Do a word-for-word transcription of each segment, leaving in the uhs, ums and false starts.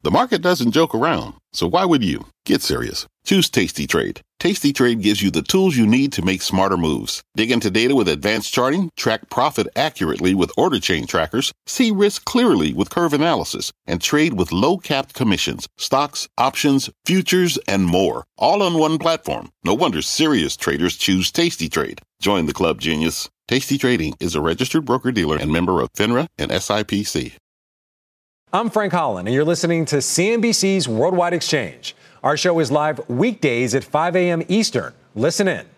The market doesn't joke around, so why would you? Get serious. Choose Tasty Trade. Tasty Trade gives you the tools you need to make smarter moves. Dig into data with advanced charting, track profit accurately with order chain trackers, see risk clearly with curve analysis, and trade with low-capped commissions, stocks, options, futures, and more. All on one platform. No wonder serious traders choose Tasty Trade. Join the club, genius. Tasty Trading is a registered broker-dealer and member of FINRA and S I P C. I'm Frank Holland, and you're listening to C N B C's Worldwide Exchange. Our show is live weekdays at five a.m. Eastern. Listen in.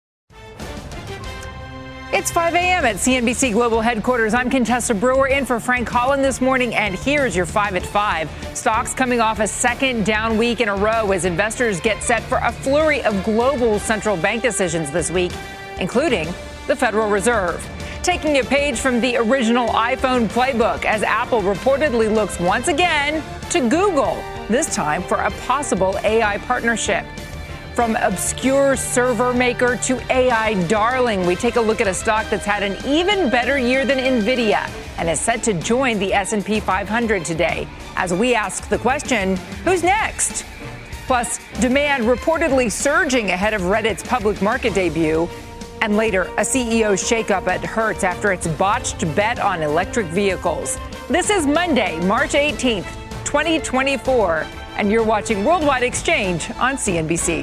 It's five a.m. at C N B C Global Headquarters. I'm Contessa Brewer in for Frank Holland this morning, and here's your five at five. Stocks coming off a second down week in a row as investors get set for a flurry of global central bank decisions this week, including the Federal Reserve. Taking a page from the original iPhone playbook as Apple reportedly looks once again to Google, this time for a possible A I partnership. From obscure server maker to A I darling, we take a look at a stock that's had an even better year than NVIDIA and is set to join the S and P five hundred today as we ask the question, who's next? Plus, demand reportedly surging ahead of Reddit's public market debut. And later, a C E O shakeup at Hertz after its botched bet on electric vehicles. This is Monday, March eighteenth, twenty twenty-four, and you're watching Worldwide Exchange on C N B C.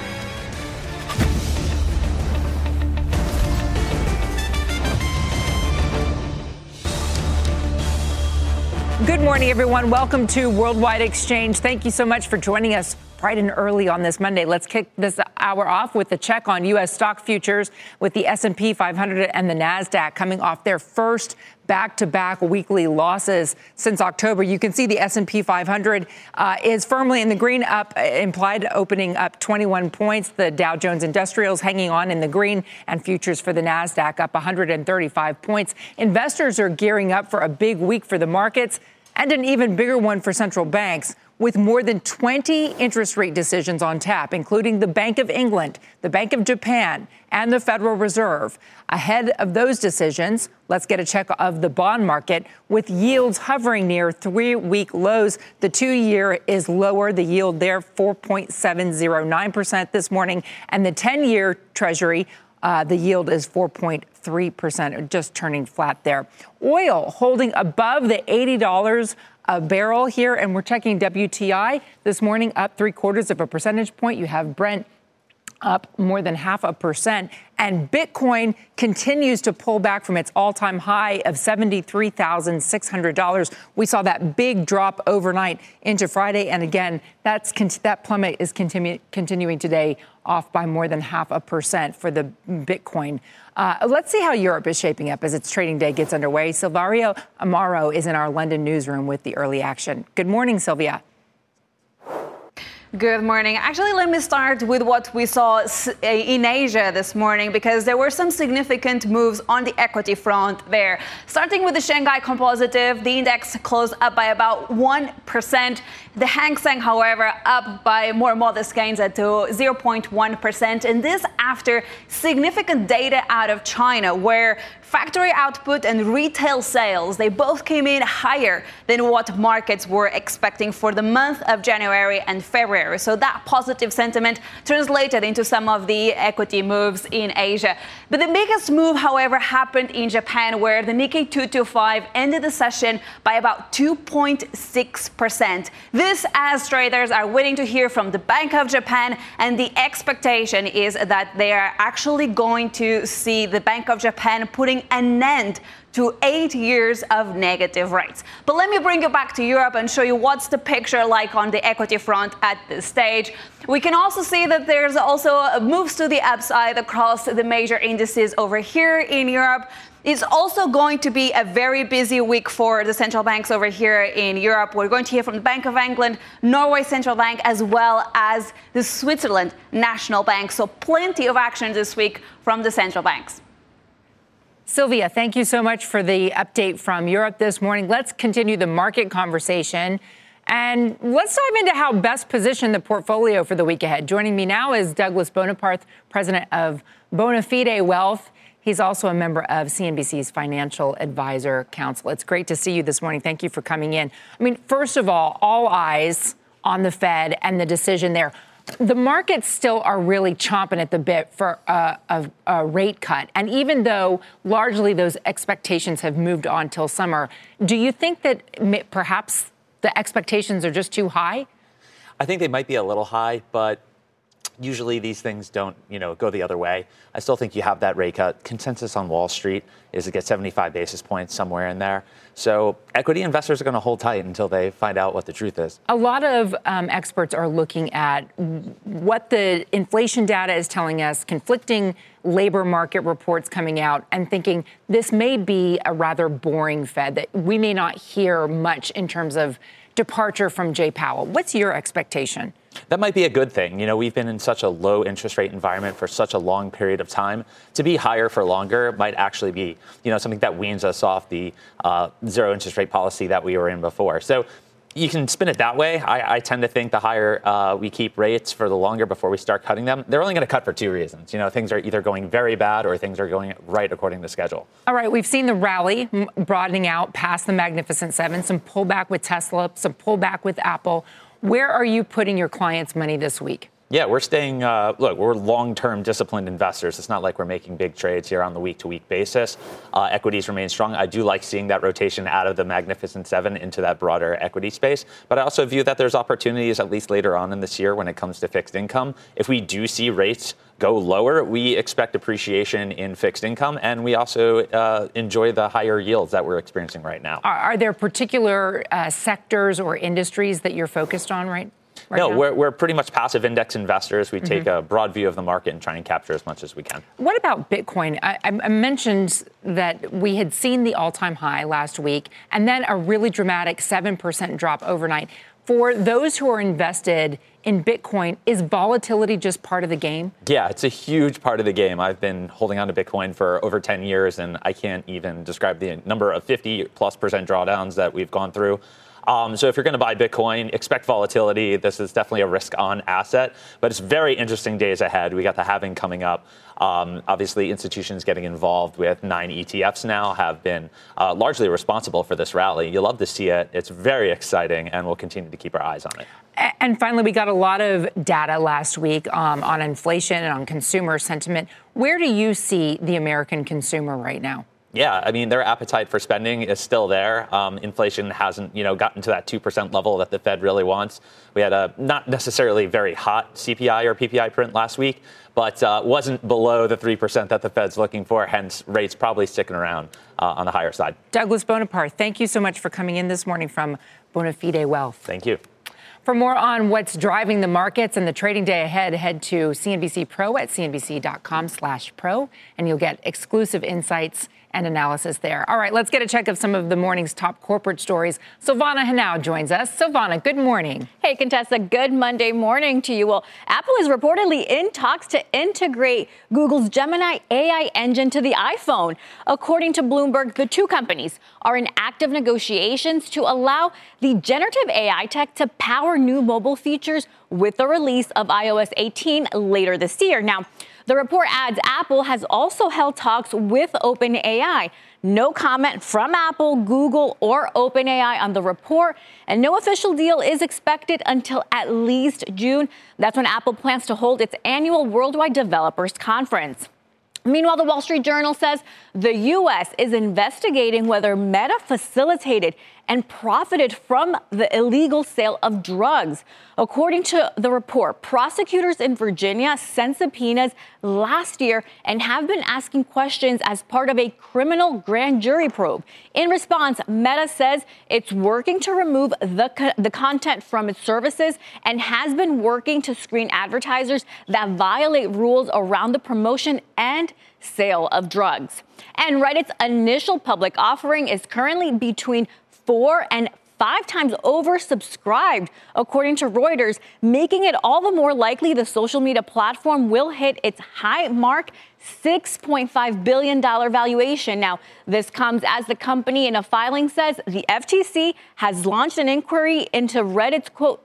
Good morning, everyone. Welcome to Worldwide Exchange. Thank you so much for joining us bright and early on this Monday. Let's kick this hour off with the check on U S stock futures with the S and P five hundred and the NASDAQ coming off their first back-to-back weekly losses since October. You can see the S and P five hundred uh, is firmly in the green, up implied opening up twenty-one points. The Dow Jones Industrials hanging on in the green, and futures for the NASDAQ up one hundred thirty-five points. Investors are gearing up for a big week for the markets and an even bigger one for central banks, with more than twenty interest rate decisions on tap, including the Bank of England, the Bank of Japan, and the Federal Reserve. Ahead of those decisions, let's get a check of the bond market, with yields hovering near three-week lows. The two-year is lower, the yield there four point seven zero nine percent this morning, and the ten-year Treasury, Uh, the yield is four point three percent, just turning flat there. Oil holding above the eighty dollars a barrel here, and we're checking W T I this morning up three quarters of a percentage point. You have Brent up more than half a percent, and Bitcoin continues to pull back from its all-time high of seventy-three thousand six hundred dollars. We saw that big drop overnight into Friday, and again, that's that plummet is continu- continuing today, off by more than half a percent for the Bitcoin. Uh, let's see how Europe is shaping up as its trading day gets underway. Silvario Amaro is in our London newsroom with the early action. Good morning, Sylvia. Good morning. Actually, let me start with what we saw in Asia this morning, because there were some significant moves on the equity front there. Starting with the Shanghai Composite, the index closed up by about one percent. The Hang Seng, however, up by more modest gains at zero point one percent. And this after significant data out of China, where factory output and retail sales, they both came in higher than what markets were expecting for the month of January and February. So that positive sentiment translated into some of the equity moves in Asia. But the biggest move, however, happened in Japan, where the Nikkei two twenty-five ended the session by about two point six percent. This as traders are waiting to hear from the Bank of Japan, and the expectation is that they are actually going to see the Bank of Japan putting an end to eight years of negative rates. But let me bring you back to Europe and show you what's the picture like on the equity front at this stage. We can also see that there's also moves to the upside across the major indices over here in Europe. It's also going to be a very busy week for the central banks over here in Europe. We're going to hear from the Bank of England, Norway Central Bank, as well as the Switzerland National Bank. So plenty of action this week from the central banks. Sylvia, thank you so much for the update from Europe this morning. Let's continue the market conversation, and let's dive into how best position the portfolio for the week ahead. Joining me now is Douglas Bonaparte, president of Bonafide Wealth. He's also a member of C N B C's Financial Advisor Council. It's great to see you this morning. Thank you for coming in. I mean, first of all, all eyes on the Fed and the decision there. The markets still are really chomping at the bit for a, a, a rate cut. And even though largely those expectations have moved on till summer, do you think that perhaps the expectations are just too high? I think they might be a little high, but usually these things don't, you know, go the other way. I still think you have that rate cut. Consensus on Wall Street is to get seventy-five basis points somewhere in there. So equity investors are going to hold tight until they find out what the truth is. A lot of um, experts are looking at what the inflation data is telling us, conflicting labor market reports coming out, and thinking this may be a rather boring Fed, that we may not hear much in terms of departure from Jay Powell. What's your expectation? That might be a good thing. You know, we've been in such a low interest rate environment for such a long period of time. To be higher for longer might actually be, you know, something that weans us off the uh, zero interest rate policy that we were in before. So you can spin it that way. I, I tend to think the higher uh, we keep rates for the longer before we start cutting them, they're only going to cut for two reasons. You know, things are either going very bad or things are going right according to schedule. All right. We've seen the rally broadening out past the Magnificent Seven, some pullback with Tesla, some pullback with Apple. Where are you putting your clients' money this week? Yeah, we're staying, uh, look, we're long-term disciplined investors. It's not like we're making big trades here on the week-to-week basis. Uh, equities remain strong. I do like seeing that rotation out of the Magnificent Seven into that broader equity space. But I also view that there's opportunities, at least later on in this year, when it comes to fixed income. If we do see rates go lower, we expect appreciation in fixed income, and we also uh, enjoy the higher yields that we're experiencing right now. Are, are there particular uh, sectors or industries that you're focused on right Right no, now? we're, we're pretty much passive index investors. We mm-hmm. take a broad view of the market and try and capture as much as we can. What about Bitcoin? I, I mentioned that we had seen the all-time high last week and then a really dramatic seven percent drop overnight. For those who are invested in Bitcoin, is volatility just part of the game? Yeah, it's a huge part of the game. I've been holding on to Bitcoin for over ten years, and I can't even describe the number of fifty plus percent drawdowns that we've gone through. Um, so if you're going to buy Bitcoin, expect volatility. This is definitely a risk-on asset, but it's very interesting days ahead. We got the halving coming up. Um, obviously, institutions getting involved with nine E T Fs now have been uh, largely responsible for this rally. You love to see it. It's very exciting, and we'll continue to keep our eyes on it. And finally, we got a lot of data last week um, on inflation and on consumer sentiment. Where do you see the American consumer right now? Yeah, I mean, their appetite for spending is still there. Um, inflation hasn't, you know, gotten to that two percent level that the Fed really wants. We had a not necessarily very hot C P I or P P I print last week, but uh, wasn't below the three percent that the Fed's looking for, hence rates probably sticking around uh, on the higher side. Douglas Bonaparte, thank you so much for coming in this morning from Bonafide Wealth. Thank you. For more on what's driving the markets and the trading day ahead, head to C N B C Pro at C N B C dot com slash pro, and you'll get exclusive insights and analysis there. All right, let's get a check of some of the morning's top corporate stories. Silvana Henao joins us. Silvana, good morning. Hey, Contessa, good Monday morning to you. Well, Apple is reportedly in talks to integrate Google's Gemini A I engine to the iPhone. According to Bloomberg, the two companies are in active negotiations to allow the generative A I tech to power new mobile features with the release of i O S eighteen later this year. Now, the report adds Apple has also held talks with OpenAI. No comment from Apple, Google, or OpenAI on the report, and no official deal is expected until at least June. That's when Apple plans to hold its annual Worldwide Developers Conference. Meanwhile, the Wall Street Journal says the U S is investigating whether Meta facilitated and profited from the illegal sale of drugs. According to the report, prosecutors in Virginia sent subpoenas last year and have been asking questions as part of a criminal grand jury probe. In response, Meta says it's working to remove the, co- the content from its services and has been working to screen advertisers that violate rules around the promotion and sale of drugs. And Reddit's initial public offering is currently between four and five times oversubscribed, according to Reuters, making it all the more likely the social media platform will hit its high mark, six point five billion dollars valuation. Now, this comes as the company in a filing says the F T C has launched an inquiry into Reddit's, quote,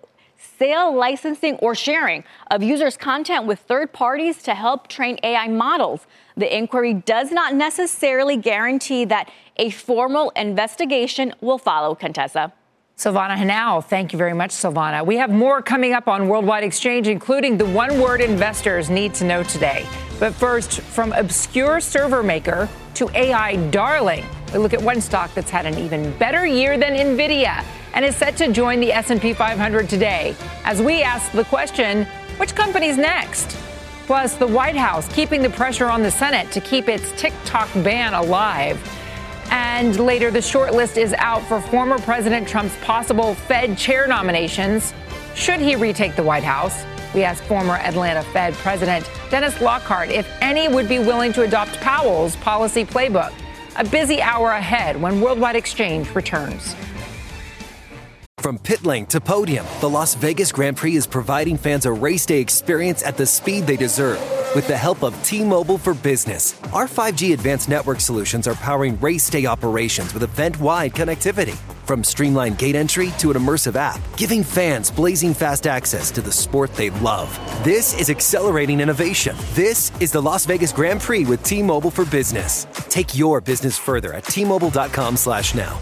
sale, licensing, or sharing of users' content with third parties to help train A I models. The inquiry does not necessarily guarantee that a formal investigation will follow. Contessa. Silvana Henao, thank you very much, Silvana. We have more coming up on Worldwide Exchange, including the one word investors need to know today. But first, from obscure server maker to A I darling, we look at one stock that's had an even better year than NVIDIA and is set to join the S and P five hundred today. As we ask the question, which company's next? Plus, the White House keeping the pressure on the Senate to keep its TikTok ban alive. And later, the short list is out for former President Trump's possible Fed chair nominations. Should he retake the White House? We asked former Atlanta Fed President Dennis Lockhart if any would be willing to adopt Powell's policy playbook. A busy hour ahead when Worldwide Exchange returns. From pit lane to podium, the Las Vegas Grand Prix is providing fans a race day experience at the speed they deserve. With the help of T-Mobile for Business, our five G advanced network solutions are powering race day operations with event-wide connectivity. From streamlined gate entry to an immersive app, giving fans blazing fast access to the sport they love. This is accelerating innovation. This is the Las Vegas Grand Prix with T-Mobile for Business. Take your business further at T Mobile dot com slash now.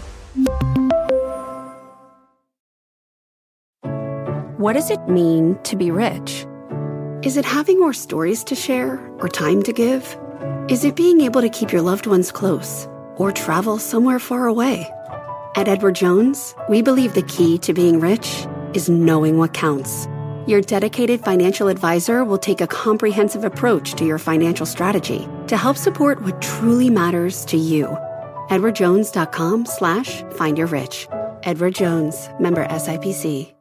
What does it mean to be rich? Is it having more stories to share or time to give? Is it being able to keep your loved ones close or travel somewhere far away? At Edward Jones, we believe the key to being rich is knowing what counts. Your dedicated financial advisor will take a comprehensive approach to your financial strategy to help support what truly matters to you. Edward Jones dot com slash find your rich. Edward Jones, member S I P C.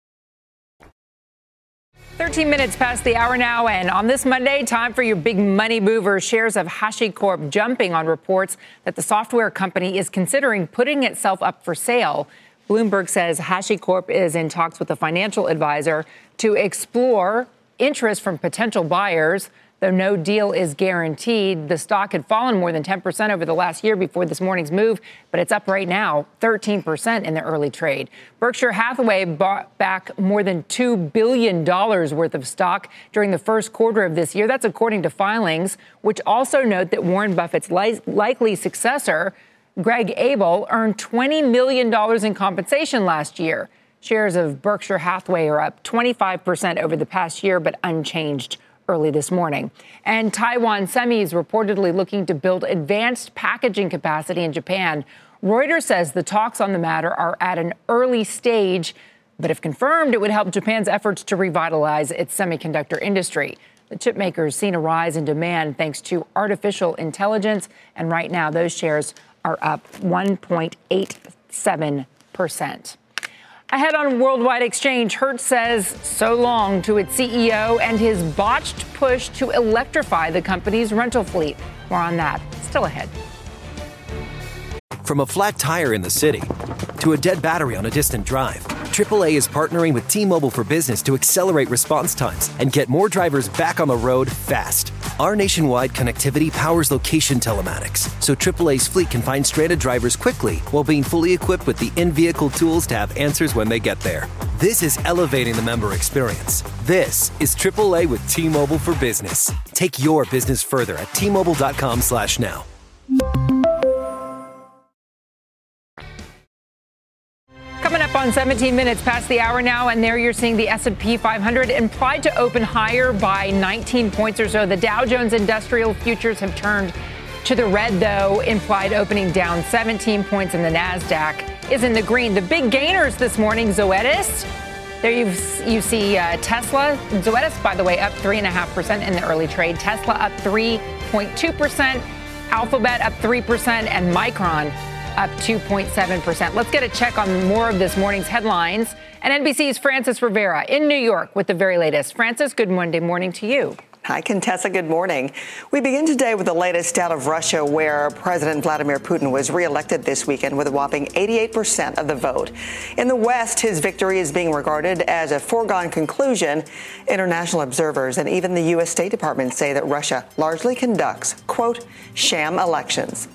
thirteen minutes past the hour now, and on this Monday, time for your big money movers. Shares of HashiCorp jumping on reports that the software company is considering putting itself up for sale. Bloomberg says HashiCorp is in talks with a financial advisor to explore interest from potential buyers. Though no deal is guaranteed, the stock had fallen more than ten percent over the last year before this morning's move, but it's up right now, thirteen percent in the early trade. Berkshire Hathaway bought back more than two billion dollars worth of stock during the first quarter of this year. That's according to filings, which also note that Warren Buffett's li- likely successor, Greg Abel, earned twenty million dollars in compensation last year. Shares of Berkshire Hathaway are up twenty-five percent over the past year, but unchanged early this morning. And Taiwan Semi is reportedly looking to build advanced packaging capacity in Japan. Reuters says the talks on the matter are at an early stage, but if confirmed, it would help Japan's efforts to revitalize its semiconductor industry. The chip maker's seen a rise in demand thanks to artificial intelligence, and right now those shares are up one point eight seven percent. Ahead on Worldwide Exchange, Hertz says so long to its C E O and his botched push to electrify the company's rental fleet. More on that still ahead. From a flat tire in the city to a dead battery on a distant drive, triple A is partnering with T-Mobile for Business to accelerate response times and get more drivers back on the road fast. Our nationwide connectivity powers location telematics, so triple A's fleet can find stranded drivers quickly while being fully equipped with the in-vehicle tools to have answers when they get there. This is elevating the member experience. This is triple A with T-Mobile for Business. Take your business further at T Mobile dot com slash now. Coming up on seventeen minutes past the hour now, and there you're seeing the S and P five hundred implied to open higher by nineteen points or so. The Dow Jones Industrial Futures have turned to the red, though, implied opening down seventeen points, and the NASDAQ is in the green. The big gainers this morning, Zoetis. There you you see uh, Tesla. Zoetis, by the way, up three point five percent in the early trade. Tesla up three point two percent. Alphabet up three percent, and Micron up two point seven percent. Let's get a check on more of this morning's headlines. And N B C's Frances Rivera in New York with the very latest. Frances, good Monday morning to you. Hi, Contessa. Good morning. We begin today with the latest out of Russia, where President Vladimir Putin was reelected this weekend with a whopping eighty-eight percent of the vote. In the West, his victory is being regarded as a foregone conclusion. International observers and even the U S. State Department say that Russia largely conducts, quote, sham elections.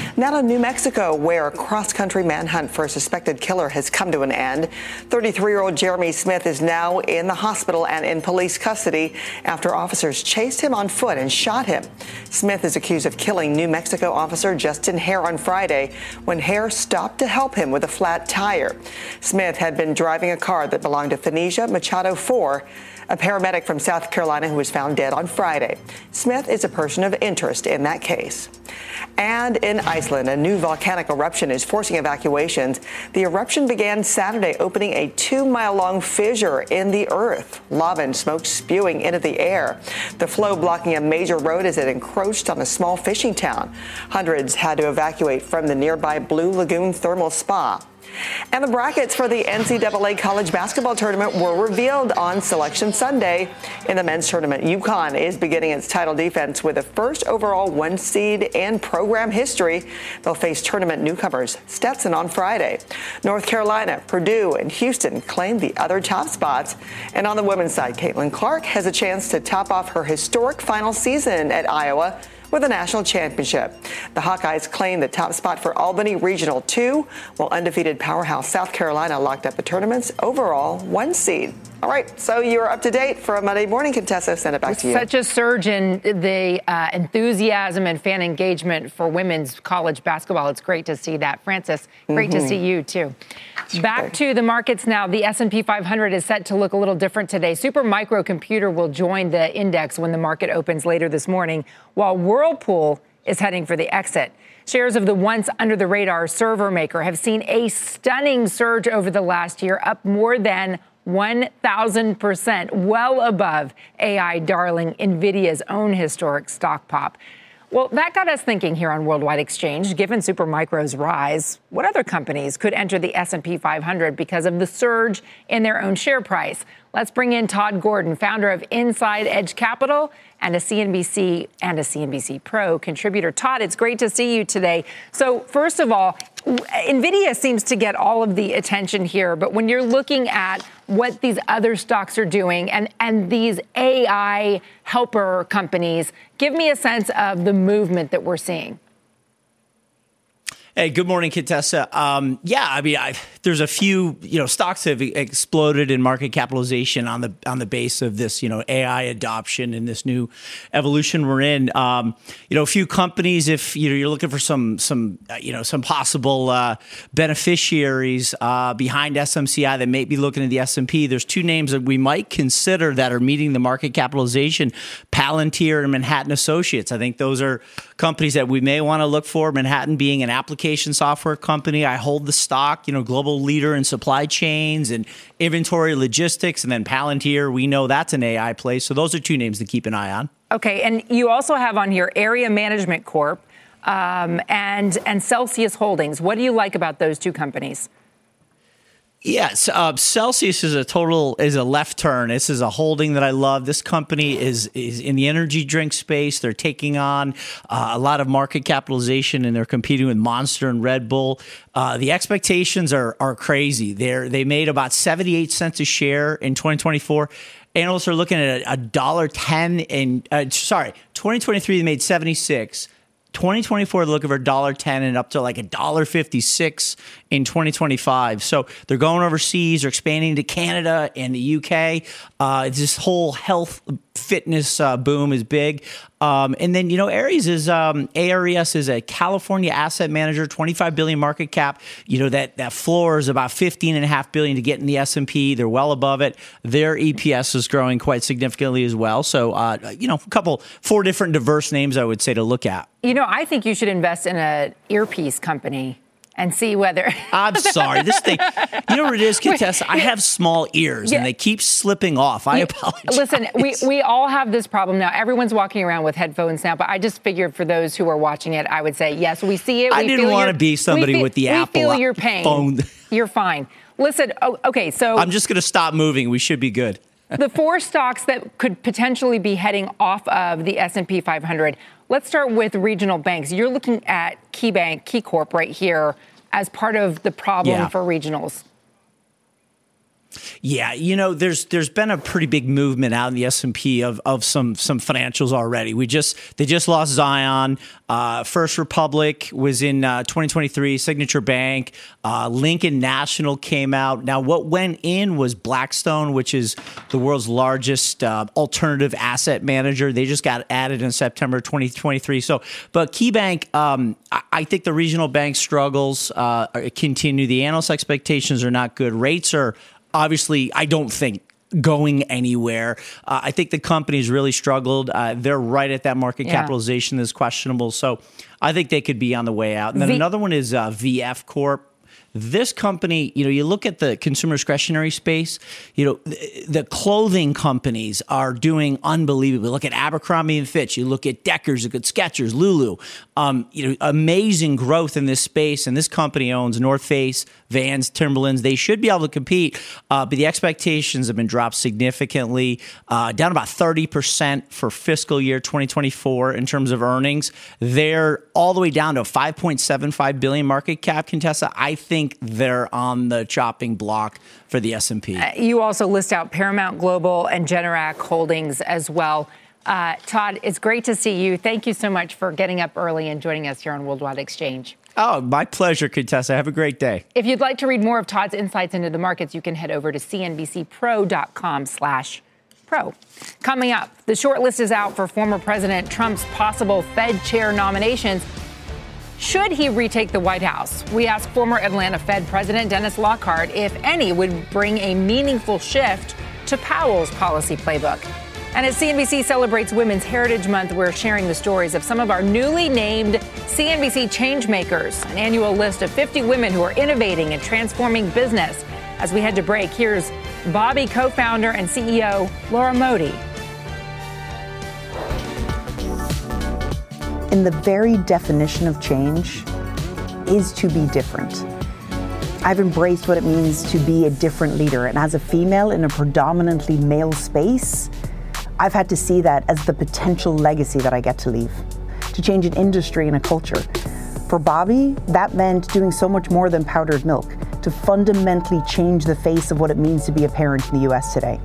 Now to New Mexico, where a cross-country manhunt for a suspected killer has come to an end. thirty-three-year-old Jeremy Smith is now in the hospital and in police custody after officers chased him on foot and shot him. Smith is accused of killing New Mexico officer Justin Hare on Friday when Hare stopped to help him with a flat tire. Smith had been driving a car that belonged to Phoenicia Machado four, a paramedic from South Carolina who was found dead on Friday. Smith is a person of interest in that case. And in Iceland, a new volcanic eruption is forcing evacuations. The eruption began Saturday, opening a two-mile-long fissure in the earth. Lava and smoke spewing into the air. The flow blocking a major road as it encroached on a small fishing town. Hundreds had to evacuate from the nearby Blue Lagoon Thermal Spa. And the brackets for the N C double A college basketball tournament were revealed on Selection Sunday. In the men's tournament, UConn is beginning its title defense with the first overall one seed in program history. They'll face tournament newcomers Stetson on Friday. North Carolina, Purdue, and Houston claim the other top spots. And on the women's side, Caitlin Clark has a chance to top off her historic final season at Iowa with a national championship. The Hawkeyes claim the top spot for Albany Regional two, while undefeated powerhouse South Carolina locked up the tournament's overall one seed. All right, so you're up to date for a Monday morning, Contessa. Send it back to you. Such a surge in the uh, enthusiasm and fan engagement for women's college basketball. It's great to see that. Francis, great mm-hmm. to see you, too. That's back right. to the markets now. The S and P five hundred is set to look a little different today. Super Microcomputer will join the index when the market opens later this morning, while Whirlpool is heading for the exit. Shares of the once under-the-radar server maker have seen a stunning surge over the last year, up more than one thousand percent, well above A I darling NVIDIA's own historic stock pop. Well, that got us thinking here on Worldwide Exchange. Given Supermicro's rise, what other companies could enter the S and P five hundred because of the surge in their own share price? Let's bring in Todd Gordon, founder of Inside Edge Capital and a C N B C and a C N B C Pro contributor. Todd, it's great to see you today. So first of all, NVIDIA seems to get all of the attention here, but when you're looking at what these other stocks are doing and, and these A I helper companies, give me a sense of the movement that we're seeing. Hey, good morning, Contessa. Um, yeah, I mean, I, there's a few, you know, stocks have exploded in market capitalization on the on the base of this, you know, A I adoption and this new evolution we're in. Um, you know, a few companies, if you know, you're looking for some some uh, you know some possible uh, beneficiaries uh, behind S M C I that may be looking at the S and P. There's two names that we might consider that are meeting the market capitalization: Palantir and Manhattan Associates. I think those are companies that we may want to look for. Manhattan being an application software company. I hold the stock, you know, global leader in supply chains and inventory logistics. And then Palantir, we know that's an A I play. So those are two names to keep an eye on. Okay. And you also have on here Area Management Corp um, and, and Celsius Holdings. What do you like about those two companies? Yes, uh, Celsius is a total is a left turn. This is a holding that I love. This company is is in the energy drink space. They're taking on uh, a lot of market capitalization, and they're competing with Monster and Red Bull. Uh, the expectations are are crazy. They they made about seventy-eight cents a share in twenty twenty-four. Analysts are looking at a dollar ten in uh, sorry, twenty twenty-three they made seventy-six. twenty twenty-four, they're looking for one dollar ten and up to like one dollar fifty-six in twenty twenty-five. So they're going overseas, they're expanding to Canada and the U K. Uh, this whole health fitness uh, boom is big. Um, and then, you know, Ares is, um, A R E S is a California asset manager, twenty-five billion market cap. You know, that, that floor is about fifteen and a half billion to get in the S and P. They're well above it. Their E P S is growing quite significantly as well. So, uh, you know, a couple, four different diverse names I would say to look at. You know, I think you should invest in an earpiece company and see whether... I'm sorry. This thing... You know what it is, Contessa? I have small ears, yeah. and they keep slipping off. I yeah. apologize. Listen, we, we all have this problem now. Everyone's walking around with headphones now, but I just figured for those who are watching it, I would say, yes, we see it. We I didn't want to be somebody feel, with the we Apple feel your pain. Phone. You're fine. Listen, oh, okay, so... I'm just going to stop moving. We should be good. The four stocks that could potentially be heading off of the S and P five hundred. Let's start with regional banks. You're looking at KeyBank, KeyCorp right here as part of the problem yeah. for regionals. Yeah, you know, there's there's been a pretty big movement out in the S and P of of some some financials already. We just they just lost Zion. Uh, First Republic was in uh, twenty twenty-three. Signature Bank, uh, Lincoln National came out. Now, what went in was Blackstone, which is the world's largest uh, alternative asset manager. They just got added in September twenty twenty-three. So, but KeyBank, um, I, I think the regional bank struggles uh, continue. The analyst expectations are not good. Rates are obviously, I don't think, going anywhere. Uh, I think the company's really struggled. Uh, they're right at that market yeah. capitalization that's questionable. So I think they could be on the way out. And then v- another one is uh, V F Corp. This company, you know, you look at the consumer discretionary space, you know, the, the clothing companies are doing unbelievably. Look at Abercrombie and Fitch. You look at Deckers, you look at Skechers, Lulu. Um, you know, amazing growth in this space. And this company owns North Face, Vans, Timberlands. They should be able to compete, uh, but the expectations have been dropped significantly, uh, down about thirty percent for fiscal year twenty twenty-four in terms of earnings. They're all the way down to a five point seven five billion market cap, Contessa. I think they're on the chopping block for the S and P. Uh, you also list out Paramount Global and Generac Holdings as well. Uh, Todd, it's great to see you. Thank you so much for getting up early and joining us here on Worldwide Exchange. Oh, my pleasure, Contessa. Have a great day. If you'd like to read more of Todd's insights into the markets, you can head over to cnbcpro.com slash pro. Coming up, the short list is out for former President Trump's possible Fed chair nominations. Should he retake the White House? We asked former Atlanta Fed President Dennis Lockhart if any would bring a meaningful shift to Powell's policy playbook. And as C N B C celebrates Women's Heritage Month, we're sharing the stories of some of our newly named C N B C Changemakers, an annual list of fifty women who are innovating and transforming business. As we head to break, here's Bobby co-founder and C E O Laura Modi. In the very definition of change is to be different. I've embraced what it means to be a different leader. And as a female in a predominantly male space, I've had to see that as the potential legacy that I get to leave, to change an industry and a culture. For Bobby, that meant doing so much more than powdered milk, to fundamentally change the face of what it means to be a parent in the U S today.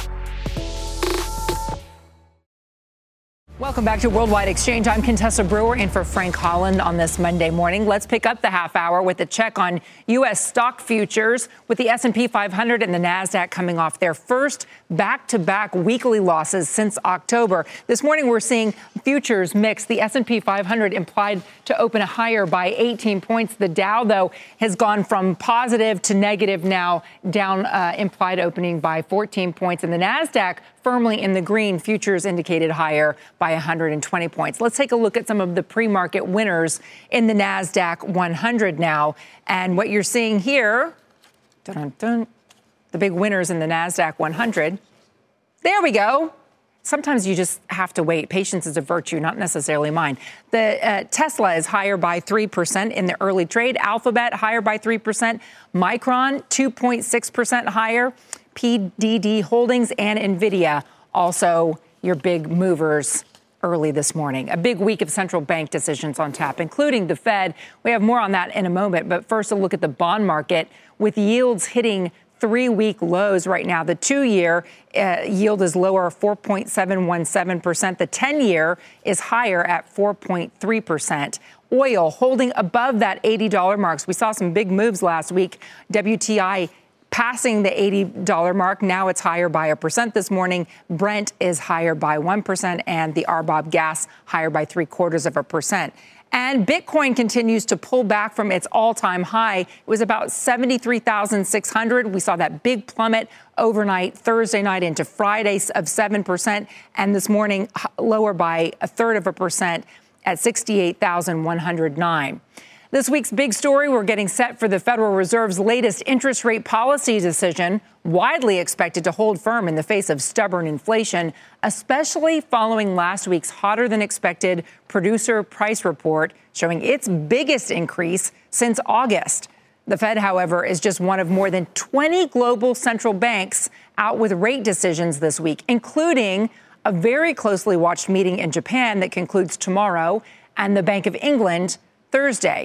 Welcome back to Worldwide Exchange. I'm Contessa Brewer in for Frank Holland on this Monday morning. Let's pick up the half hour with a check on U S stock futures, with the S and P five hundred and the NASDAQ coming off their first back-to-back weekly losses since October. This morning, we're seeing futures mix. The S and P five hundred implied to open higher by eighteen points. The Dow, though, has gone from positive to negative now, down uh, implied opening by fourteen points. And the NASDAQ firmly in the green. Futures indicated higher by one hundred twenty points. Let's take a look at some of the pre-market winners in the NASDAQ one hundred now. And what you're seeing here, dun, dun, dun, the big winners in the NASDAQ one hundred. There we go. Sometimes you just have to wait. Patience is a virtue, not necessarily mine. The uh, Tesla is higher by three percent in the early trade. Alphabet higher by three percent. Micron two point six percent higher. P D D Holdings and NVIDIA also your big movers early this morning. A big week of central bank decisions on tap, including the Fed. We have more on that in a moment. But first, a look at the bond market with yields hitting three-week lows right now. The two-year uh, yield is lower, four point seven one seven percent. The ten-year is higher at four point three percent. Oil holding above that eighty dollars marks. We saw some big moves last week. W T I passing the eighty dollars mark. Now it's higher by a percent this morning. Brent is higher by one percent, and the R B O B gas higher by three quarters of a percent. And Bitcoin continues to pull back from its all-time high. It was about seventy-three thousand six hundred. We saw that big plummet overnight, Thursday night into Friday of seven percent. And this morning, lower by a third of a percent at sixty-eight thousand one hundred nine. This week's big story, we're getting set for the Federal Reserve's latest interest rate policy decision, widely expected to hold firm in the face of stubborn inflation, especially following last week's hotter than expected producer price report showing its biggest increase since August. The Fed, however, is just one of more than twenty global central banks out with rate decisions this week, including a very closely watched meeting in Japan that concludes tomorrow and the Bank of England Thursday.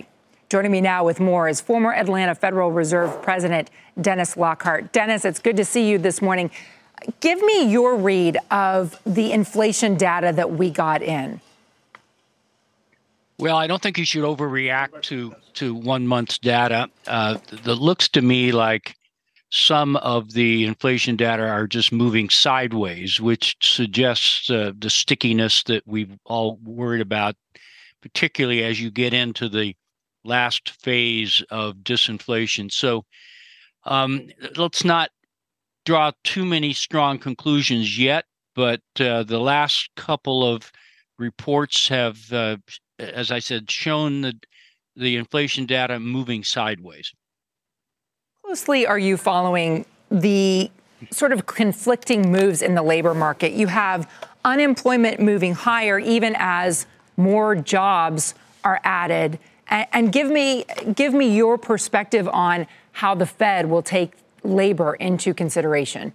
Joining me now with more is former Atlanta Federal Reserve President Dennis Lockhart. Dennis, it's good to see you this morning. Give me your read of the inflation data that we got in. Well, I don't think you should overreact to to one month's data. Uh, that looks to me like some of the inflation data are just moving sideways, which suggests uh, the stickiness that we've all worried about, particularly as you get into the last phase of disinflation. So um, let's not draw too many strong conclusions yet, but uh, the last couple of reports have, uh, as I said, shown the, the inflation data moving sideways. Closely are you following the sort of conflicting moves in the labor market? You have unemployment moving higher even as more jobs are added. And, and give me give me your perspective on how the Fed will take labor into consideration.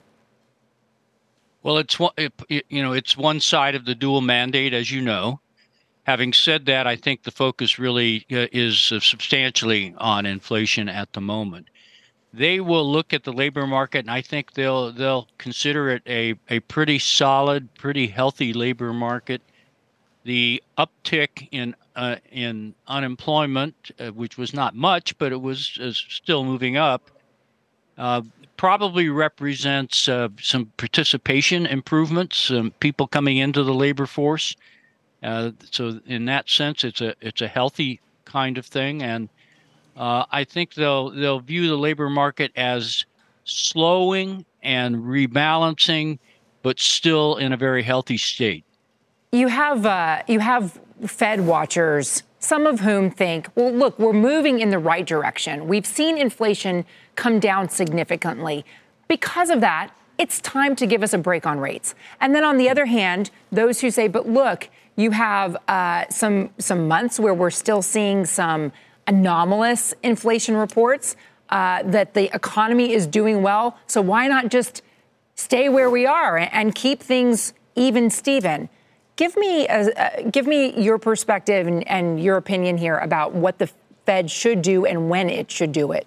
Well, it's one, it, you know, it's one side of the dual mandate, as you know. Having said that, I think the focus really uh, is uh, substantially on inflation at the moment. They will look at the labor market, and I think they'll they'll consider it a, a pretty solid, pretty healthy labor market. The uptick in uh, in unemployment, uh, which was not much, but it was uh, still moving up, uh, probably represents uh, some participation improvements, some people coming into the labor force. Uh, so in that sense, it's a it's a healthy kind of thing, and uh, I think they'll they'll view the labor market as slowing and rebalancing, but still in a very healthy state. You have uh, you have Fed watchers, some of whom think, well, look, we're moving in the right direction. We've seen inflation come down significantly. Because of that, it's time to give us a break on rates. And then on the other hand, those who say, but look, you have uh, some some months where we're still seeing some anomalous inflation reports, uh, that the economy is doing well. So why not just stay where we are and keep things even, Steven? Give me a, uh, give me your perspective and, and your opinion here about what the Fed should do and when it should do it.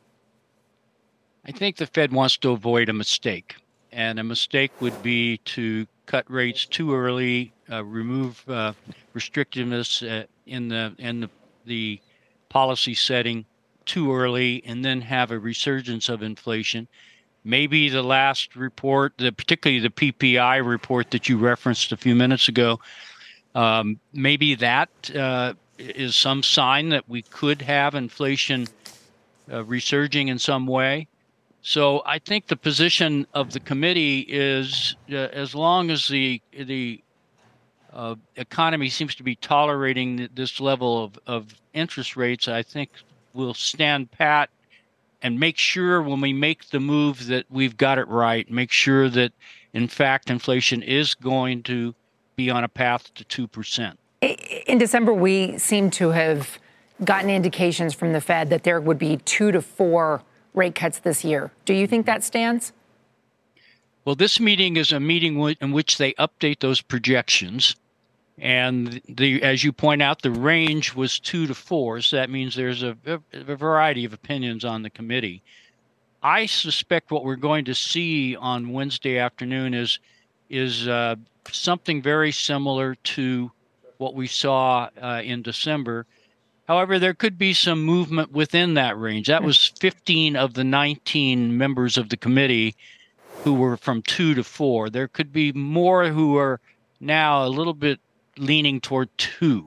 I think the Fed wants to avoid a mistake, and a mistake would be to cut rates too early, uh, remove uh, restrictiveness uh, in the in the, the policy setting too early, and then have a resurgence of inflation. Maybe the last report, the, particularly the P P I report that you referenced a few minutes ago, um, maybe that uh, is some sign that we could have inflation uh, resurging in some way. So I think the position of the committee is, uh, as long as the the uh, economy seems to be tolerating this level of, of interest rates, I think we'll stand pat and make sure when we make the move that we've got it right, make sure that, in fact, inflation is going to be on a path to two percent. In December, we seem to have gotten indications from the Fed that there would be two to four rate cuts this year. Do you think that stands? Well, this meeting is a meeting in which they update those projections. And the, as you point out, the range was two to four. So that means there's a, a variety of opinions on the committee. I suspect what we're going to see on Wednesday afternoon is is uh, something very similar to what we saw uh, in December. However, there could be some movement within that range. That was fifteen of the nineteen members of the committee who were from two to four. There could be more who are now a little bit leaning toward two,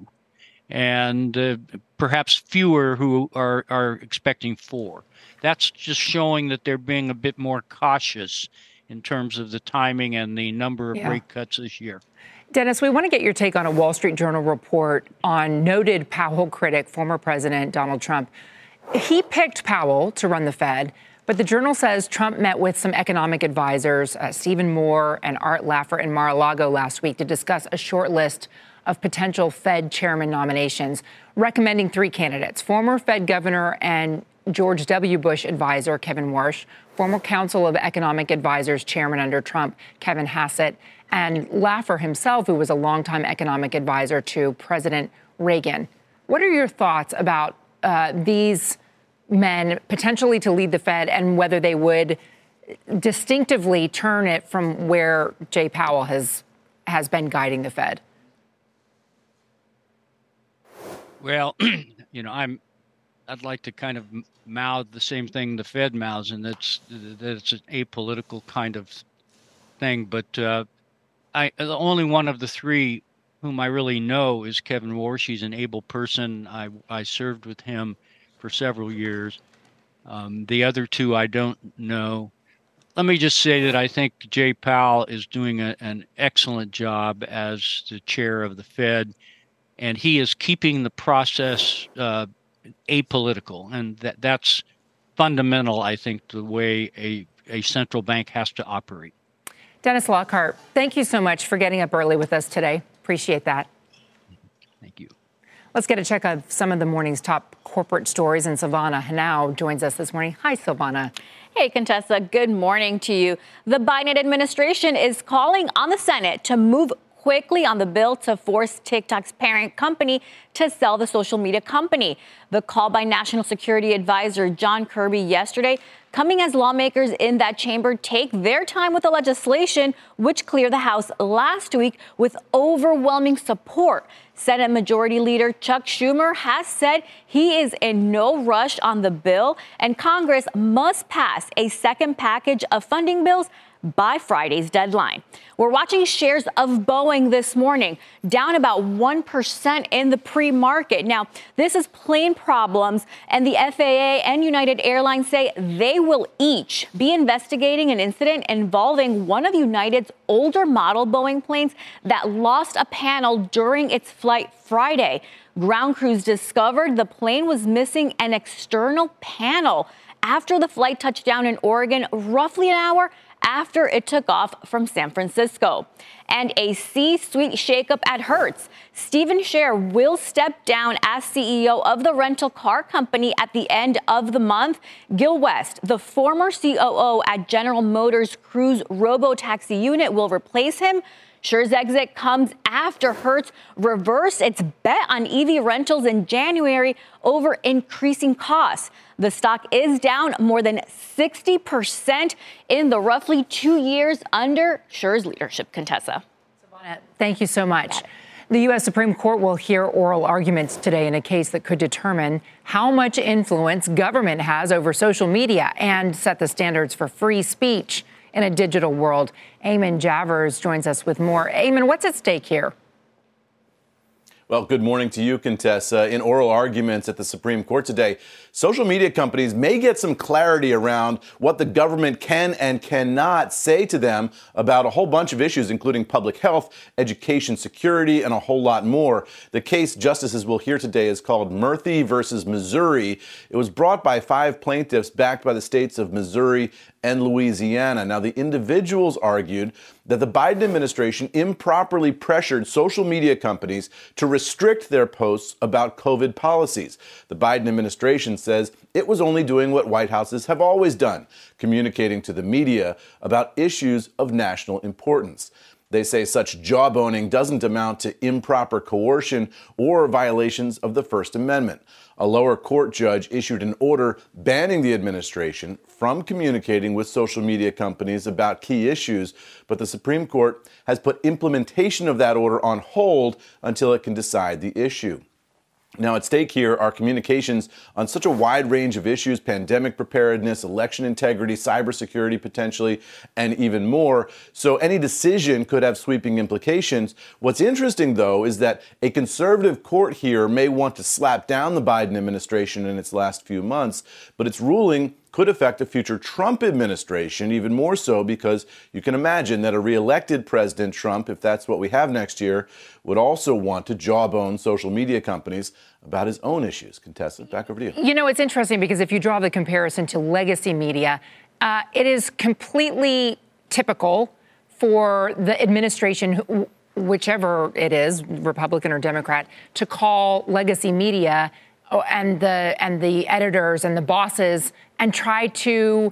and uh, perhaps fewer who are, are expecting four. That's just showing that they're being a bit more cautious in terms of the timing and the number of yeah. rate cuts this year. Dennis, we want to get your take on a Wall Street Journal report on noted Powell critic, former President Donald Trump. He picked Powell to run the Fed, but the Journal says Trump met with some economic advisors, uh, Stephen Moore and Art Laffer in Mar-a-Lago last week to discuss a short list of potential Fed chairman nominations, recommending three candidates: former Fed governor and George W. Bush advisor Kevin Warsh, former Council of Economic Advisors chairman under Trump Kevin Hassett, and Laffer himself, who was a longtime economic advisor to President Reagan. What are your thoughts about uh, these men potentially to lead the Fed and whether they would distinctively turn it from where Jay Powell has has been guiding the Fed? Well, you know, I'm I'd like to kind of mouth the same thing the Fed mouths, and that's that it's an apolitical kind of thing. But uh, I the only one of the three whom I really know is Kevin Warsh. He's an able person. I I served with him for several years. Um, the other two I don't know. Let me just say that I think Jay Powell is doing a, an excellent job as the chair of the Fed, and he is keeping the process uh, apolitical, and that that's fundamental, I think, the way a, a central bank has to operate. Dennis Lockhart, thank you so much for getting up early with us today. Appreciate that. Thank you. Let's get a check of some of the morning's top corporate stories, and Silvana Henao joins us this morning. Hi, Silvana. Hey, Contessa, good morning to you. The Biden administration is calling on the Senate to move quickly on the bill to force TikTok's parent company to sell the social media company. The call by National Security Advisor John Kirby yesterday coming as lawmakers in that chamber take their time with the legislation, which cleared the House last week with overwhelming support. Senate Majority Leader Chuck Schumer has said he is in no rush on the bill, and Congress must pass a second package of funding bills by Friday's deadline. We're watching shares of Boeing this morning, down about one percent in the pre-market. Now, this is plain problems, and the F A A and United Airlines say they will each be investigating an incident involving one of United's older model Boeing planes that lost a panel during its flight Friday. Ground crews discovered the plane was missing an external panel after the flight touched down in Oregon roughly an hour after it took off from San Francisco. And a C-suite shakeup at Hertz. Stephen Scher will step down as C E O of the rental car company at the end of the month. Gil West, the former C O O at General Motors Cruise robo-taxi unit, will replace him. Scher's exit comes after Hertz reversed its bet on E V rentals in January over increasing costs. The stock is down more than sixty percent in the roughly two years under Scher's leadership. Contessa. Thank you so much. The U S Supreme Court will hear oral arguments today in a case that could determine how much influence government has over social media and set the standards for free speech in a digital world. Eamon Javers joins us with more. Eamon, what's at stake here? Well, good morning to you, Contessa. In oral arguments at the Supreme Court today, social media companies may get some clarity around what the government can and cannot say to them about a whole bunch of issues, including public health, education security, and a whole lot more. The case justices will hear today is called Murthy versus Missouri. It was brought by five plaintiffs backed by the states of Missouri and Louisiana. Now, the individuals argued that the Biden administration improperly pressured social media companies to restrict their posts about COVID policies. The Biden administration says it was only doing what White Houses have always done, communicating to the media about issues of national importance. They say such jawboning doesn't amount to improper coercion or violations of the First Amendment. A lower court judge issued an order banning the administration from communicating with social media companies about key issues, but the Supreme Court has put implementation of that order on hold until it can decide the issue. Now, at stake here are communications on such a wide range of issues: pandemic preparedness, election integrity, cybersecurity potentially, and even more. So any decision could have sweeping implications. What's interesting, though, is that a conservative court here may want to slap down the Biden administration in its last few months, but its ruling could affect a future Trump administration, even more so because you can imagine that a re-elected President Trump, if that's what we have next year, would also want to jawbone social media companies about his own issues. Contessa, back over to you. You know, it's interesting because if you draw the comparison to legacy media, uh, it is completely typical for the administration, whichever it is, Republican or Democrat, to call legacy media and the and the editors and the bosses and try to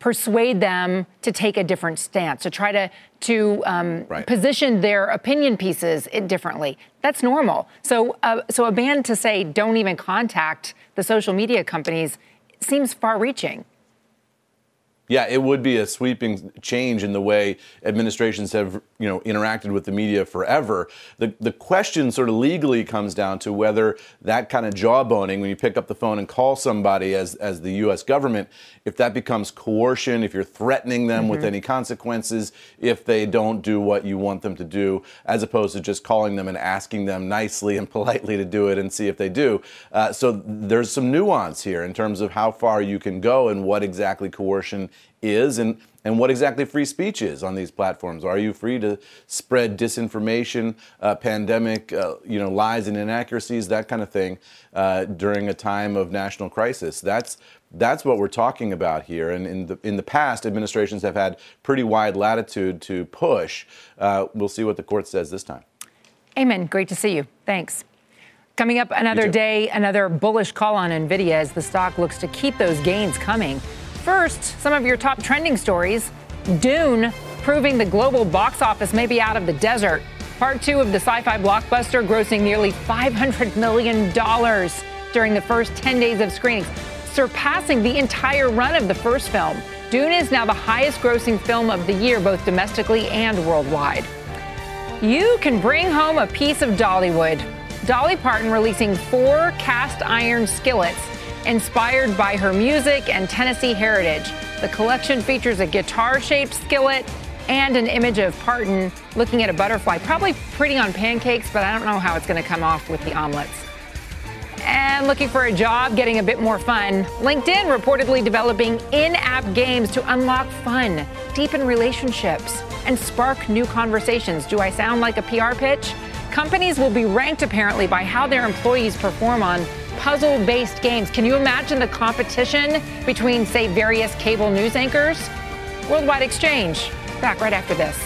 persuade them to take a different stance, to try to to um, right. position their opinion pieces differently. That's normal. So, uh, so a ban to say don't even contact the social media companies seems far-reaching. Yeah, it would be a sweeping change in the way administrations have, you know, interacted with the media forever. The the question sort of legally comes down to whether that kind of jawboning, when you pick up the phone and call somebody as, as the U S government, if that becomes coercion, if you're threatening them mm-hmm. with any consequences, if they don't do what you want them to do, as opposed to just calling them and asking them nicely and politely to do it and see if they do. Uh, so there's some nuance here in terms of how far you can go and what exactly coercion is and, and what exactly free speech is on these platforms. Are you free to spread disinformation, uh, pandemic, uh, you know, lies and inaccuracies, that kind of thing uh, during a time of national crisis? That's that's what we're talking about here. And in the in the past, administrations have had pretty wide latitude to push. Uh, we'll see what the court says this time. Amen. Great to see you. Thanks. Coming up another day, another bullish call on NVIDIA as the stock looks to keep those gains coming. First, some of your top trending stories. Dune, proving the global box office may be out of the desert. Part two of the sci-fi blockbuster grossing nearly five hundred million dollars during the first ten days of screenings, surpassing the entire run of the first film. Dune is now the highest grossing film of the year, both domestically and worldwide. You can bring home a piece of Dollywood. Dolly Parton releasing four cast iron skillets inspired by her music and Tennessee heritage. The collection features a guitar-shaped skillet and an image of Parton looking at a butterfly. Probably pretty on pancakes, but I don't know how it's going to come off with the omelets. And looking for a job, getting a bit more fun. LinkedIn reportedly developing in-app games to unlock fun, deepen relationships, and spark new conversations. Do I sound like a P R pitch? Companies will be ranked apparently by how their employees perform on puzzle-based games. Can you imagine the competition between, say, various cable news anchors? Worldwide Exchange, back right after this.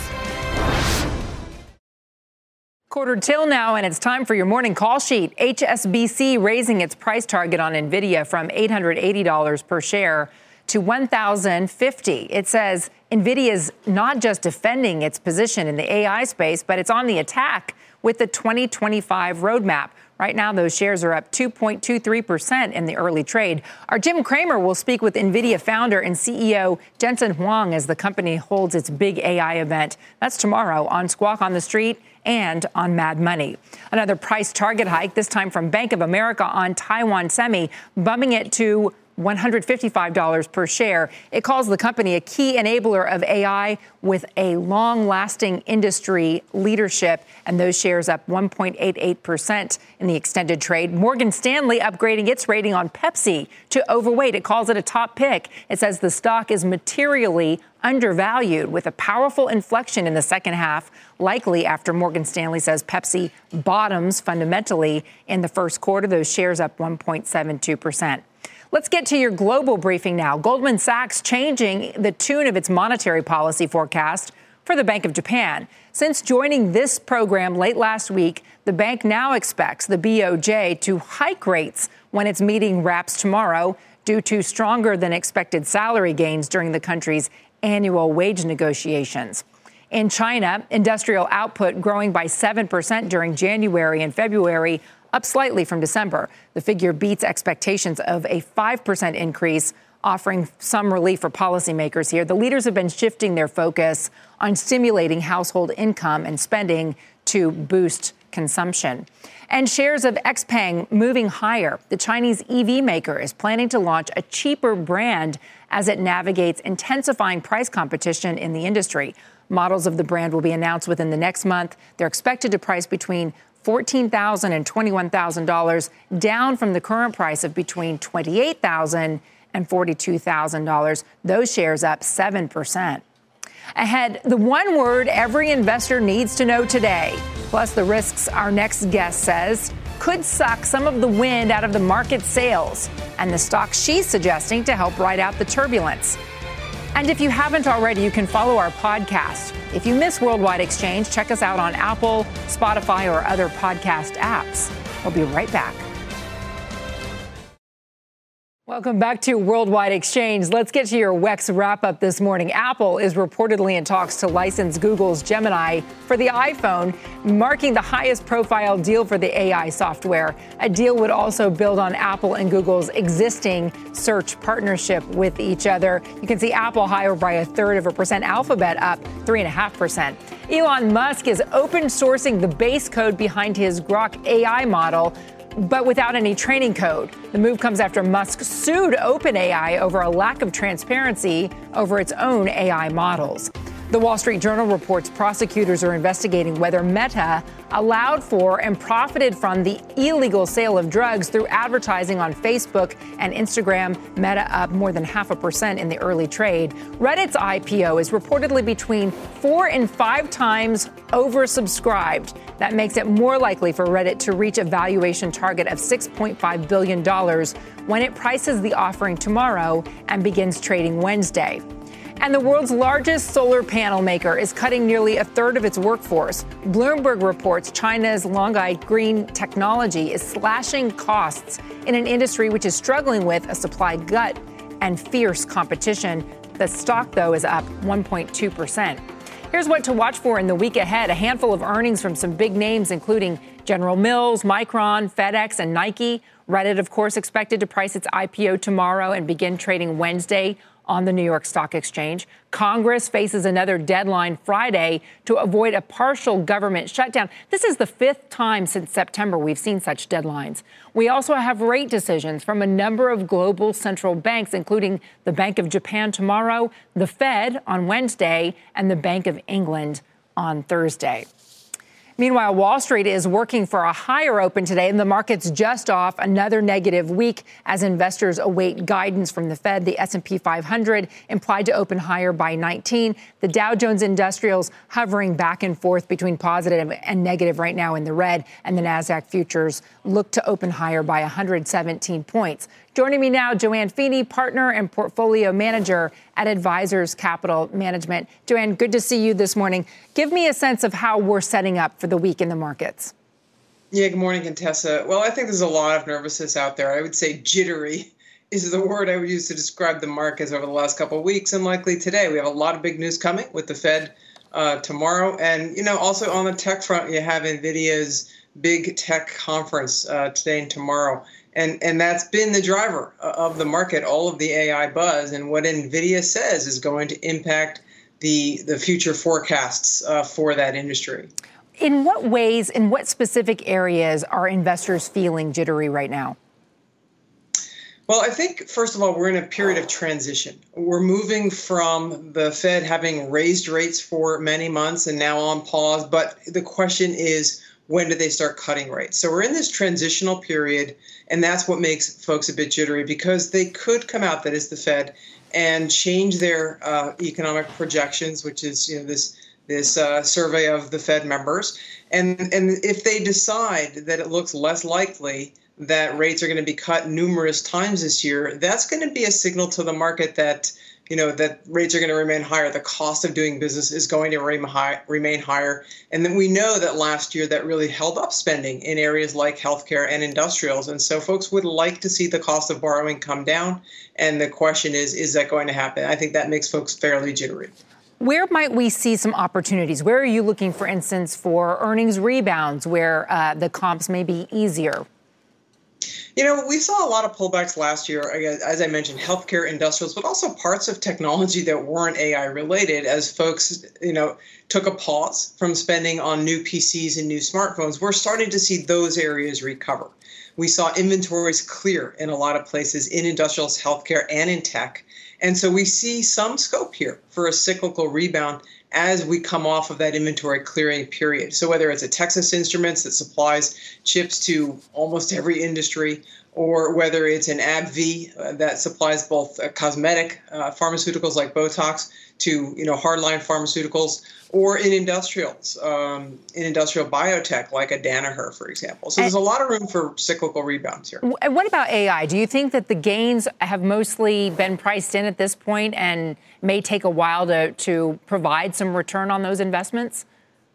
Quarter till now, and it's time for your morning call sheet. H S B C raising its price target on NVIDIA from eight hundred eighty dollars per share to one thousand fifty dollars. It says NVIDIA is not just defending its position in the A I space, but it's on the attack with the twenty twenty-five roadmap. Right now, those shares are up two point two three percent in the early trade. Our Jim Cramer will speak with NVIDIA founder and C E O Jensen Huang as the company holds its big A I event. That's tomorrow on Squawk on the Street and on Mad Money. Another price target hike, this time from Bank of America on Taiwan Semi, bumping it to one hundred fifty-five dollars per share. It calls the company a key enabler of A I with a long-lasting industry leadership, and those shares up one point eight eight percent in the extended trade. Morgan Stanley upgrading its rating on Pepsi to overweight. It calls it a top pick. It says the stock is materially undervalued with a powerful inflection in the second half, likely after Morgan Stanley says Pepsi bottoms fundamentally in the first quarter. Those shares up one point seven two percent. Let's get to your global briefing now. Goldman Sachs changing the tune of its monetary policy forecast for the Bank of Japan. Since joining this program late last week, the bank now expects the B O J to hike rates when its meeting wraps tomorrow due to stronger than expected salary gains during the country's annual wage negotiations. In China, industrial output growing by seven percent during January and February, up slightly from December. The figure beats expectations of a five percent increase, offering some relief for policymakers here. The leaders have been shifting their focus on stimulating household income and spending to boost consumption. And shares of Xpeng moving higher. The Chinese E V maker is planning to launch a cheaper brand as it navigates intensifying price competition in the industry. Models of the brand will be announced within the next month. They're expected to price between fourteen thousand dollars and twenty-one thousand dollars, down from the current price of between twenty-eight thousand dollars and forty-two thousand dollars. Those shares up seven percent. Ahead, the one word every investor needs to know today, plus the risks our next guest says could suck some of the wind out of the market sails, and the stock she's suggesting to help ride out the turbulence. And if you haven't already, you can follow our podcast. If you miss Worldwide Exchange, check us out on Apple, Spotify, or other podcast apps. We'll be right back. Well, Welcome back to Worldwide Exchange. Let's get to your W E X wrap-up this morning. Apple is reportedly in talks to license Google's Gemini for the iPhone, marking the highest profile deal for the A I software. A deal would also build on Apple and Google's existing search partnership with each other. You can see Apple higher by a third of a percent, Alphabet up three point five percent. Elon Musk is open sourcing the base code behind his Grok A I model, but without any training code. The move comes after Musk sued OpenAI over a lack of transparency over its own A I models. The Wall Street Journal reports prosecutors are investigating whether Meta allowed for and profited from the illegal sale of drugs through advertising on Facebook and Instagram. Meta up more than half a percent in the early trade. Reddit's I P O is reportedly between four and five times oversubscribed. That makes it more likely for Reddit to reach a valuation target of six point five billion dollars when it prices the offering tomorrow and begins trading Wednesday. And the world's largest solar panel maker is cutting nearly a third of its workforce. Bloomberg reports China's Longgite Green technology is slashing costs in an industry which is struggling with a supply glut and fierce competition. The stock, though, is up one point two percent. Here's what to watch for in the week ahead. A handful of earnings from some big names, including General Mills, Micron, FedEx, and Nike. Reddit, of course, expected to price its I P O tomorrow and begin trading Wednesday on the New York Stock Exchange. Congress faces another deadline Friday to avoid a partial government shutdown. This is the fifth time since September we've seen such deadlines. We also have rate decisions from a number of global central banks, including the Bank of Japan tomorrow, the Fed on Wednesday, and the Bank of England on Thursday. Meanwhile, Wall Street is working for a higher open today, and the market's just off another negative week as investors await guidance from the Fed. The S and P five hundred implied to open higher by nineteen. The Dow Jones Industrials hovering back and forth between positive and negative right now in the red, and the Nasdaq futures look to open higher by one hundred seventeen points. Joining me now, Joanne Feeney, partner and portfolio manager at Advisors Capital Management. Joanne, good to see you this morning. Give me a sense of how we're setting up for the week in the markets. Yeah, good morning, Contessa. Well, I think there's a lot of nervousness out there. I would say jittery is the word I would use to describe the markets over the last couple of weeks, and likely today. We have a lot of big news coming with the Fed uh, tomorrow. And, you know, also on the tech front, you have NVIDIA's big tech conference uh, today and tomorrow. And and that's been the driver of the market, all of the A I buzz. And what NVIDIA says is going to impact the, the future forecasts uh, for that industry. In what ways, in what specific areas are investors feeling jittery right now? Well, I think, first of all, we're in a period of transition. We're moving from the Fed having raised rates for many months and now on pause. But the question is, when do they start cutting rates? So we're in this transitional period, and that's what makes folks a bit jittery, because they could come out, that is the Fed, and change their uh, economic projections, which is, you know, this this uh, survey of the Fed members. And, and if they decide that it looks less likely that rates are going to be cut numerous times this year, that's going to be a signal to the market that, you know, that rates are going to remain higher. The cost of doing business is going to remain high, remain higher. And then we know that last year that really held up spending in areas like healthcare and industrials. And so folks would like to see the cost of borrowing come down. And the question is, is that going to happen? I think that makes folks fairly jittery. Where might we see some opportunities? Where are you looking, for instance, for earnings rebounds where uh, the comps may be easier? You know, we saw a lot of pullbacks last year, as I mentioned, healthcare, industrials, but also parts of technology that weren't A I related, as folks, you know, took a pause from spending on new P Cs and new smartphones. We're starting to see those areas recover. We saw inventories clear in a lot of places in industrials, healthcare, and in tech. And so we see some scope here for a cyclical rebound as we come off of that inventory clearing period. So whether it's a Texas Instruments that supplies chips to almost every industry, or whether it's an AbbVie uh, that supplies both uh, cosmetic uh, pharmaceuticals like Botox to, you know, hardline pharmaceuticals, or in industrials, um, in industrial biotech like a Danaher, for example. So there's a lot of room for cyclical rebounds here. And what about A I? Do you think that the gains have mostly been priced in at this point and may take a while to, to provide some return on those investments?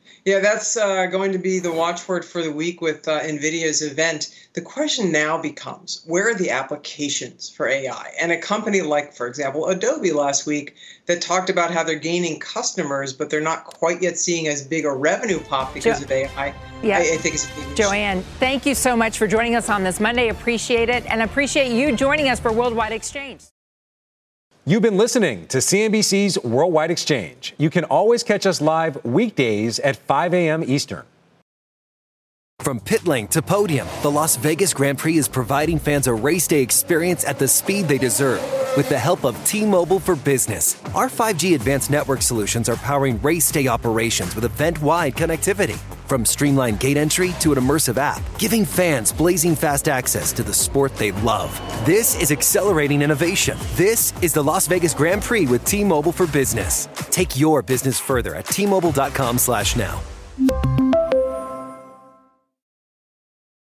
Yeah, that's uh, going to be the watchword for the week with uh, NVIDIA's event. The question now becomes, where are the applications for A I? And a company like, for example, Adobe last week that talked about how they're gaining customers, but they're not quite yet seeing as big a revenue pop because Jo- of A I. Yeah. I, I think it's a big issue. Joanne, thank you so much for joining us on this Monday. Appreciate it. And appreciate you joining us for Worldwide Exchange. You've been listening to C N B C's Worldwide Exchange. You can always catch us live weekdays at five a.m. Eastern. From pit lane to podium, the Las Vegas Grand Prix is providing fans a race day experience at the speed they deserve. With the help of T-Mobile for Business, our five G advanced network solutions are powering race day operations with event-wide connectivity. From streamlined gate entry to an immersive app, giving fans blazing fast access to the sport they love. This is accelerating innovation. This is the Las Vegas Grand Prix with T-Mobile for Business. Take your business further at T Mobile dot com slash now.